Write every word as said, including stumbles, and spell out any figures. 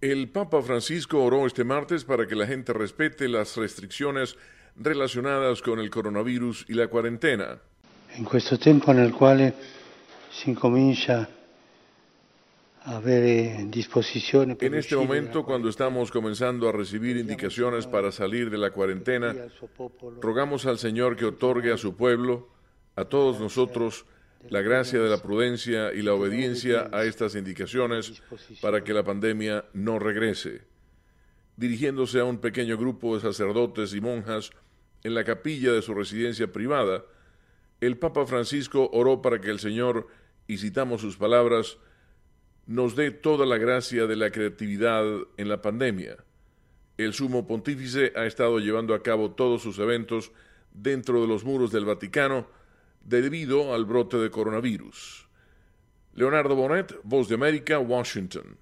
El Papa Francisco oró este martes para que la gente respete las restricciones relacionadas con el coronavirus y la cuarentena. In questo tempo nel quale si incomincia a avere disposizione per En este uscire momento, dalla cuando estamos comenzando a recibir indicaciones para salir de la cuarentena, rogamos al Señor que otorgue a su pueblo, a todos nosotros, la gracia de la prudencia y la obediencia a estas indicaciones para que la pandemia no regrese. Dirigiéndose a un pequeño grupo de sacerdotes y monjas en la capilla de su residencia privada, el Papa Francisco oró para que el Señor, y citamos sus palabras, nos dé toda la gracia de la creatividad en la pandemia. El sumo pontífice ha estado llevando a cabo todos sus eventos dentro de los muros del Vaticano debido al brote de coronavirus. Leonardo Bonet, Voz de América, Washington.